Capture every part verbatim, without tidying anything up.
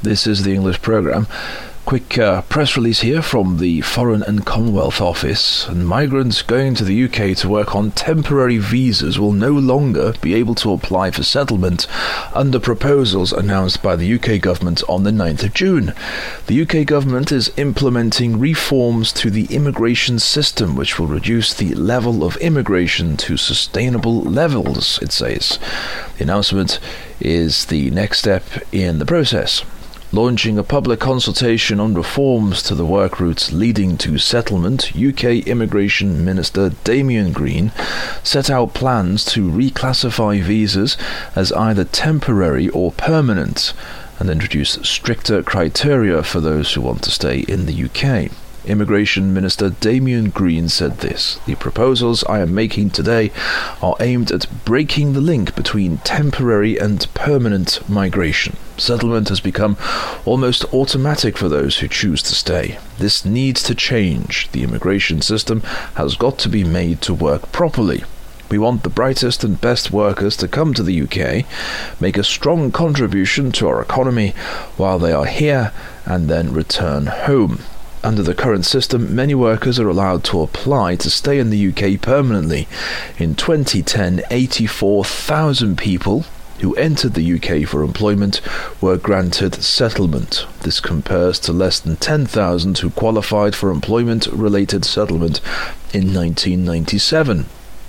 This is the English programme. Quick uh, press release here from the Foreign and Commonwealth Office. And migrants going to the U K to work on temporary visas will no longer be able to apply for settlement under proposals announced by the U K government on the ninth of June. The U K government is implementing reforms to the immigration system which will reduce the level of immigration to sustainable levels, it says. The announcement is the next step in the process. Launching a public consultation on reforms to the work routes leading to settlement, U K Immigration Minister Damian Green set out plans to reclassify visas as either temporary or permanent and introduce stricter criteria for those who want to stay in the U K. Immigration Minister Damian Green said this: "The proposals I am making today are aimed at breaking the link between temporary and permanent migration. Settlement has become almost automatic for those who choose to stay. This needs to change. The immigration system has got to be made to work properly. We want the brightest and best workers to come to the U K, make a strong contribution to our economy while they are here, and then return home. Under the current system, many workers are allowed to apply to stay in the U K permanently. In twenty ten, eighty-four thousand people who entered the U K for employment were granted settlement. This compares to less than ten thousand who qualified for employment-related settlement in nineteen ninety-seven.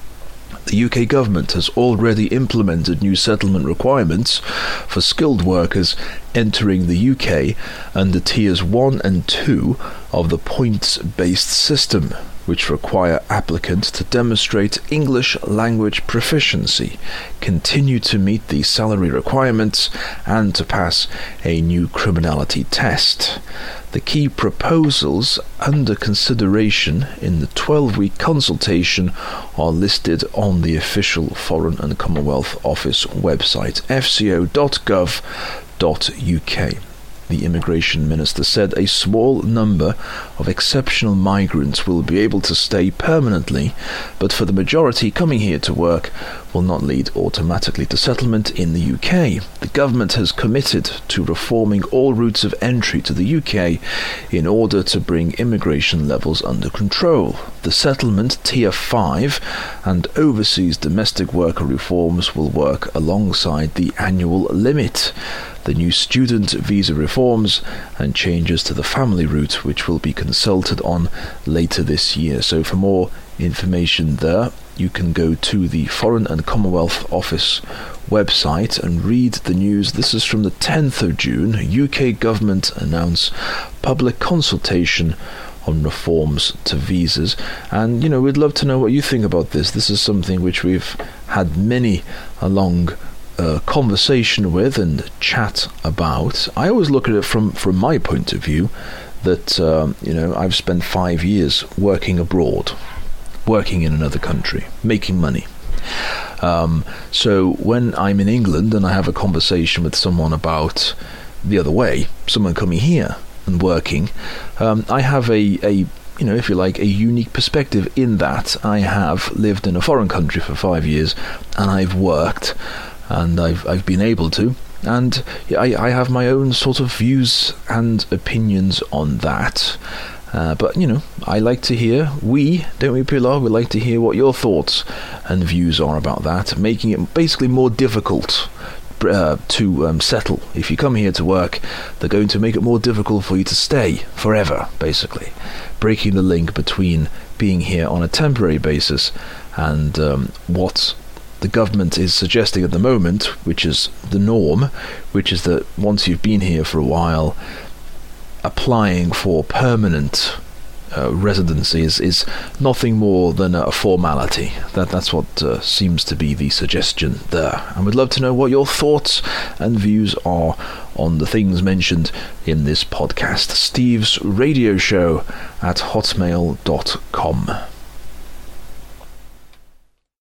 The U K government has already implemented new settlement requirements for skilled workers entering the U K under Tiers one and two of the points-based system, which require applicants to demonstrate English language proficiency, continue to meet the salary requirements, and to pass a new criminality test. The key proposals under consideration in the twelve-week consultation are listed on the official Foreign and Commonwealth Office website, f c o dot gov dot u k. The Immigration Minister said a small number of exceptional migrants will be able to stay permanently, but for the majority coming here to work will not lead automatically to settlement in the U K. The government has committed to reforming all routes of entry to the U K in order to bring immigration levels under control. The settlement Tier five and overseas domestic worker reforms will work alongside the annual limit, the new student visa reforms, and changes to the family route, which will be consulted on later this year. So for more information there, you can go to the Foreign and Commonwealth Office website and read the news. This is from the tenth of June. U K government announce public consultation on reforms to visas. And, you know, we'd love to know what you think about this. This is something which we've had many a long uh, conversation with and chat about. I always look at it from, from my point of view that, um, you know, I've spent five years working abroad, working in another country, making money. Um, so when I'm in England and I have a conversation with someone about the other way, someone coming here and working, um, I have a, a, you know, if you like, a unique perspective in that I have lived in a foreign country for five years and I've worked and I've I've been able to, and I, I have my own sort of views and opinions on that. Uh, but, you know, I like to hear, we, don't we, Pilar? We like to hear what your thoughts and views are about that, making it basically more difficult uh, to um, settle. If you come here to work, they're going to make it more difficult for you to stay forever, basically. Breaking the link between being here on a temporary basis and um, what the government is suggesting at the moment, which is the norm, which is that once you've been here for a while, applying for permanent uh, residency is, is nothing more than a formality. That that's what uh, seems to be the suggestion there. And we'd love to know what your thoughts and views are on the things mentioned in this podcast. Steve's Radio Show at hotmail dot com.